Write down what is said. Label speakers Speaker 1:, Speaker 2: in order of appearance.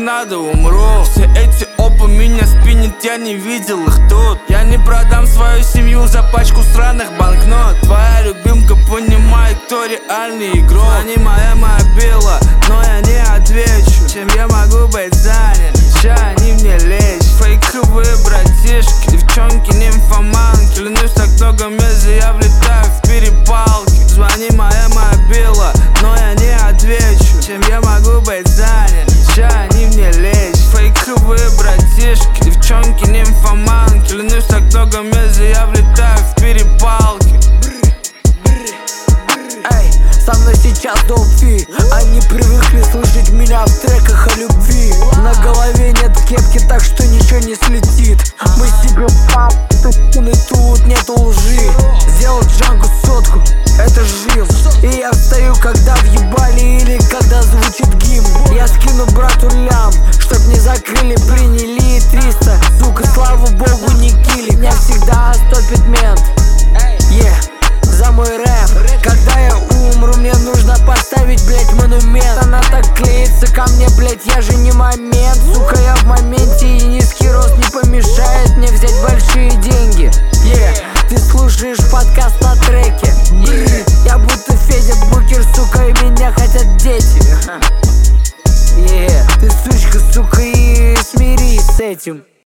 Speaker 1: надо, умру. Все эти опы меня спинят, я не видел их тут. Я не продам свою семью за пачку сраных банкнот. Твоя любимка понимает, кто реальный игрок. Звони моя мобила, но я не отвечу. Чем я могу быть занят? Ща они мне лечат. Фейковые братишки, девчонки, нимфоманки. Клянусь, так много мест, я влетаю в перепалки. Звони моя мобила, но я не отвечу. Чем я могу быть занят? Ща они мне лечат. Фейковые братишки, девчонки, нимфоманки. Клянусь, так много мест, я влетаю в перепалки.
Speaker 2: Эй, со мной сейчас долфи. Они привыкли слышать меня в треках о любви. На голове нет кепки, так что ничего не слетит. Мы себе папы, тут нету лжи. Сделал Джангу сотку, это жил. И я встаю, когда въебали или когда звучит гимн. Я скину брату лям, чтоб не закрыли, приняли 300. Сука, слава богу, не кили. Меня всегда стопит мент. За мой рэп. Когда я умру, мне нужно поставить, блять, монумент. Она так клеится ко мне, блять, я же не момент. Сука, я в моменте, и низкий рост не помешает мне взять большие деньги. Ты слушаешь подкаст на треке. Я будто Федя Букер, сука, и меня хотят дети. Ты сучка, сука, и смирись с этим.